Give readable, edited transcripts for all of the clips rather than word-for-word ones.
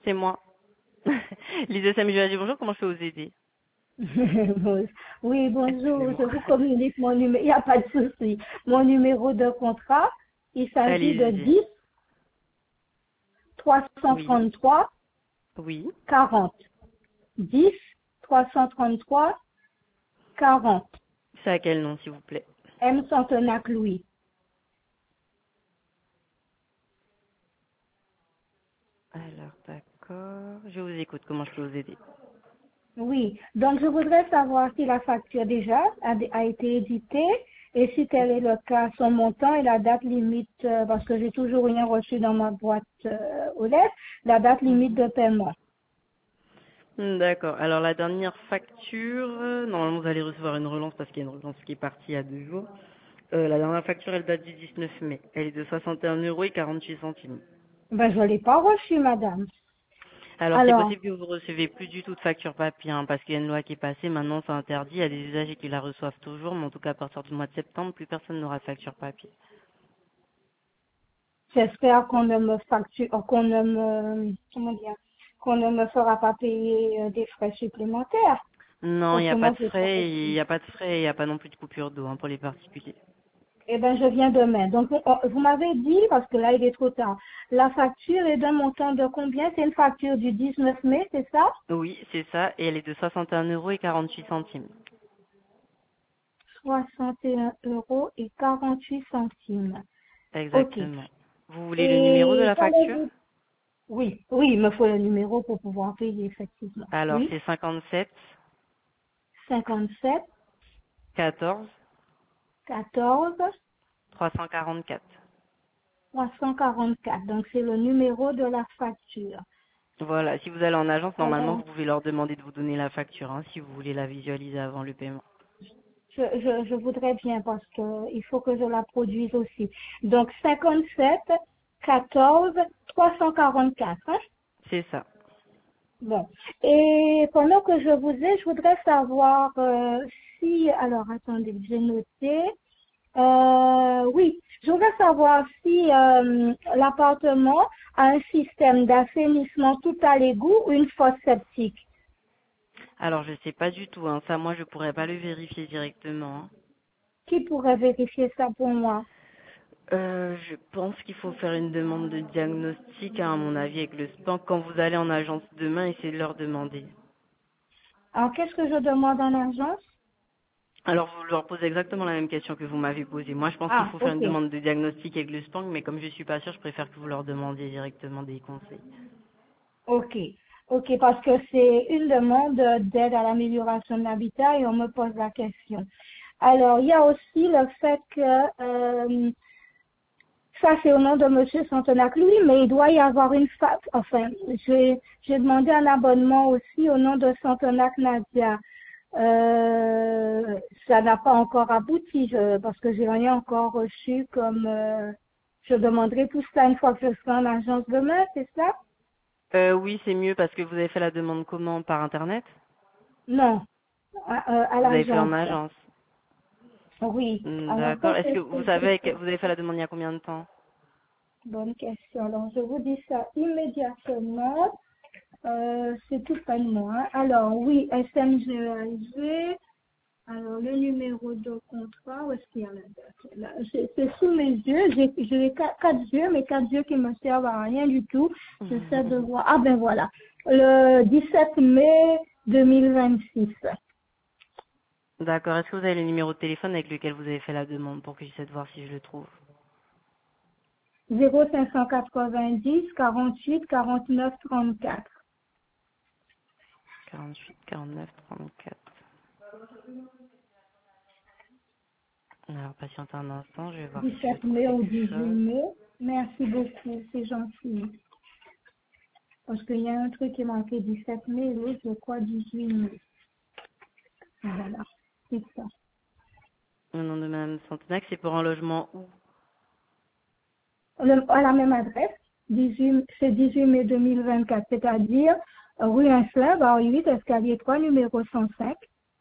c'est moi. Lisa Samuel, bonjour, comment je peux vous aider? Oui, bonjour, je Excusez-moi. vous communique mon numéro, il n'y a pas de souci. Mon numéro de contrat, il s'agit de Allez-y. 10 Oui, 333 oui. 40. 10 333 40. C'est à quel nom, s'il vous plaît? M. Santenac Louis. Alors, d'accord. Je vous écoute, comment je peux vous aider? Oui, donc je voudrais savoir si la facture déjà a été éditée et si tel est le cas, son montant et la date limite, parce que j'ai toujours rien reçu dans ma boîte aux lettres, la date limite Mhm. de paiement. D'accord. Alors, la dernière facture, normalement, vous allez recevoir une relance parce qu'il y a une relance qui est partie il y a 2 jours. La dernière facture, elle date du 19 mai. Elle est de 61,48 €. Ben, je ne l'ai pas reçu, madame. Alors, c'est Alors, possible que vous ne recevez plus du tout de facture papier, hein, parce qu'il y a une loi qui est passée. Maintenant, c'est interdit. Il y a des usagers qui la reçoivent toujours, mais en tout cas, à partir du mois de septembre, plus personne n'aura de facture papier. j'espère qu'on ne me facture, qu'on ne me, comment dire, qu'on ne me fera pas payer des frais supplémentaires. Non, il n'y a pas Autrement, de c'est pas frais, il possible. n'y a pas de frais, il n'y a pas non plus de coupure d'eau hein, pour les particuliers. Eh ben, je viens demain. Donc, vous m'avez dit, parce que là, il est trop tard, la facture est d'un montant de combien? C'est une facture du 19 mai, c'est ça? Oui, c'est ça, et elle est de 61,48 €. 61 € et 48 centimes. OK. Exactement. Vous voulez le numéro de Et la facture? qu'allez-vous? Oui, oui, il me faut le numéro pour pouvoir payer, effectivement. Alors, Oui, c'est 57 57 14 14 344. 344. Donc, c'est le numéro de la facture. Voilà, si vous allez en agence, normalement, Alors, vous pouvez leur demander de vous donner la facture, hein, si vous voulez la visualiser avant le paiement. je voudrais bien parce que il faut que je la produise aussi. Donc, 57 14 344. Hein? C'est ça. Bon. Et pendant que je vous ai, je voudrais savoir si, alors attendez, j'ai noté. Oui, je voudrais savoir si l'appartement a un système d'assainissement tout à l'égout ou une fosse septique. Alors, je sais pas du tout, hein, ça, moi, je pourrais pas le vérifier directement, hein. Qui pourrait vérifier ça pour moi? Je pense qu'il faut faire une demande de diagnostic, hein, à mon avis, avec le SPAN. Quand vous allez en agence demain, essayez de leur demander. Alors, qu'est-ce que je demande en agence? Alors, vous leur posez exactement la même question que vous m'avez posée. Moi, je pense qu'il Ah, faut faire une ok. demande de diagnostic avec le SPAN, mais comme je suis pas sûre, je préfère que vous leur demandiez directement des conseils. Ok, ok, parce que c'est une demande d'aide à l'amélioration de l'habitat et on me pose la question. Alors, il y a aussi le fait que ça c'est au nom de Monsieur Santenac, lui, mais il doit y avoir une enfin, j'ai demandé un abonnement aussi au nom de Santenac Nadia. Ça n'a pas encore abouti parce que j'ai rien encore reçu comme je demanderai tout ça une fois que je serai en agence demain, c'est ça? Oui, c'est mieux parce que vous avez fait la demande comment? Par Internet? Non, à Vous avez fait en l'agence. agence. Oui. Alors, D'accord. quand Est-ce que est-ce vous que je savez que peux? vous avez fait la demande il y a combien de temps? Bonne question. Alors, je vous dis ça immédiatement. C'est tout près de moi. Hein. Alors, oui, SMGAG. Alors, le numéro de contrat, où est-ce qu'il y a la date? Là, c'est sous mes yeux. J'ai quatre yeux, mais quatre yeux qui me servent à rien du tout. J'essaie de voir. Ah ben voilà. Le 17 mai 2026. D'accord. Est-ce que vous avez le numéro de téléphone avec lequel vous avez fait la demande pour que j'essaie de voir si je le trouve? 0590 48 49 34. 48 49 34. Alors, patientez un instant, je vais voir si je 17 trouve mai ou quelque 18 chose. mai. Merci beaucoup, c'est gentil. Parce qu'il y a un truc qui est marqué 17 mai et l'autre, je crois, 18 mai. Voilà, c'est ça. Au nom de Madame Santenac, c'est pour un logement où? À la même adresse, c'est 18 mai 2024, c'est-à-dire rue Inslin, barre 8, escalier 3, numéro 105.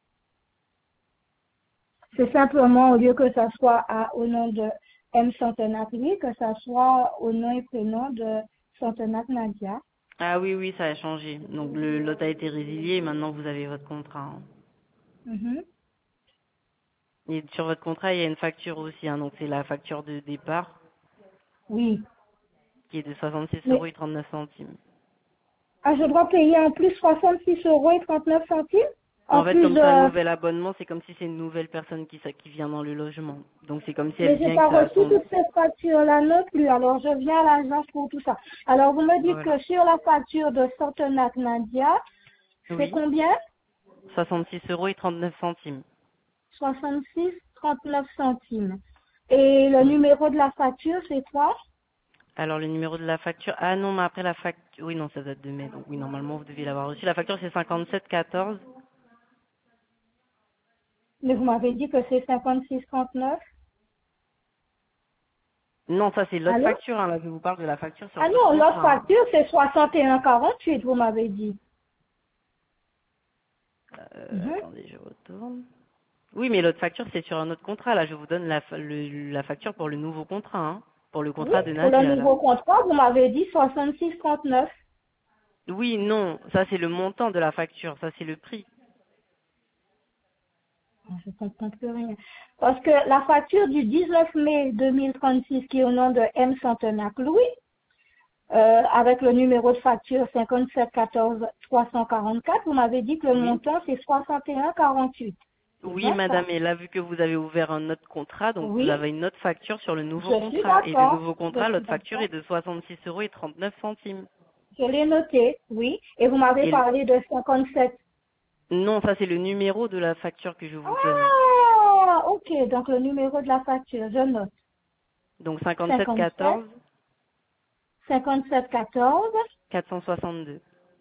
C'est simplement, au lieu que ça soit au nom de M. Santenac, oui, que ça soit au nom et prénom de Santenac Nadia. Ah oui, oui, ça a changé. Donc le lot a été résilié et maintenant vous avez votre contrat, hein. Mhm. Et sur votre contrat, il y a une facture aussi, hein. Donc c'est la facture de départ Oui. qui est de 66 Mais euros et 39 centimes. je dois payer en plus 66 € et 39 centimes en En fait, plus comme c'est un de... nouvel abonnement, c'est comme si c'est une nouvelle personne qui vient dans le logement. Donc c'est comme si elle Mais j'ai vient que pas ça a reçu son... toutes ces factures-là non plus. Alors je viens à l'agence pour tout ça. Alors vous me dites que Voilà. sur la facture de Sortenac Nadia, c'est Oui. combien? 66 euros et 39 centimes. 66,39 centimes. Et le Oui. numéro de la facture, c'est quoi? Alors le numéro de la facture... Ah non, mais après la facture... Oui, non, ça date de mai. Donc oui, normalement, vous deviez l'avoir reçu. La facture, c'est 57,14. Mais vous m'avez dit que c'est 56,39. Non, ça c'est l'autre Allô? facture. Hein. Là, je vous parle de la facture sur Ah votre non, l'autre contrat, hein. facture, c'est 61,48, vous m'avez dit. Mhm. Attendez, je retourne. Oui, mais l'autre facture, c'est sur un autre contrat. Là, je vous donne la facture pour le nouveau contrat, hein. Pour le Oui, contrat de pour le Nadia, là. nouveau contrat, vous m'avez dit 66,39. Oui, non, ça c'est le montant de la facture, ça c'est le prix. Je ne comprends plus rien. Parce que la facture du 19 mai 2036 qui est au nom de M. Santenac Louis, avec le numéro de facture 5714 344, vous m'avez dit que le Oui. montant c'est 61,48. C'est Oui, bien ça? madame, et là, vu que vous avez ouvert un autre contrat, donc vous Oui, avez une autre facture sur le nouveau je suis contrat. Et le d'accord. nouveau Je contrat, suis l'autre facture d'accord. est de 66 euros et 39 centimes. Je l'ai noté, oui. Et vous m'avez Et le- parlé de 57. non, ça c'est le numéro de la facture que je vous donne. Ah, ok. Donc le numéro de la facture, je note. Donc 57 57 14 57 14 462.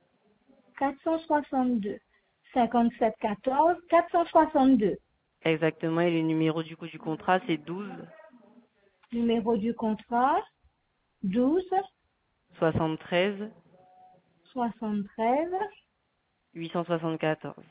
462. 57 14 462. Exactement, et le numéro du coup du contrat, c'est 12 Numéro du contrat 12 73 73 874.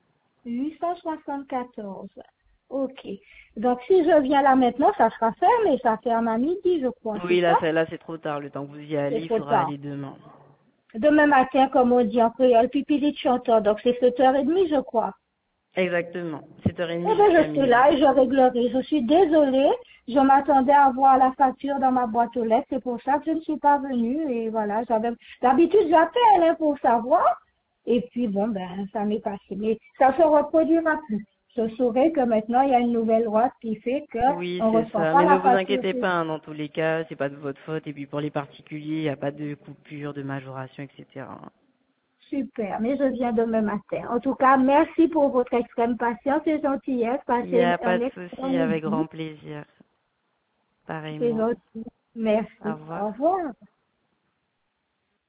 874. Ok. Donc si je viens là maintenant, ça sera fermé. Ça ferme à midi, je crois. Oui, C'est ça? là c'est trop tard. Le temps que vous y allez, C'est il trop faudra tard. aller demain. Demain matin, comme on dit en créole, pipi de chanteur. Donc c'est 7h30, je crois. Exactement. Eh 7h30 bien, jusqu'à je suis là midi. et je réglerai. Je suis désolée. Je m'attendais à voir la facture dans ma boîte aux lettres. C'est pour ça que je ne suis pas venue. Et voilà, d'habitude, j'appelle hein, pour savoir. Et puis, bon, ben, ça m'est passé. Mais ça se reproduira plus. Je saurai que maintenant, il y a une nouvelle loi qui fait Oui, qu'on ne c'est reçoit ça. pas Mais ne la vous facture. inquiétez pas, hein, dans tous les cas, c'est pas de votre faute. Et puis pour les particuliers, il n'y a pas de coupure, de majoration, etc. Super. Mais je viens demain matin. En tout cas, merci pour votre extrême patience et gentillesse. Il n'y Passez a pas un de excellent souci, avec midi. grand plaisir. C'est Pareillement. gentil. Au Merci. revoir. Au revoir.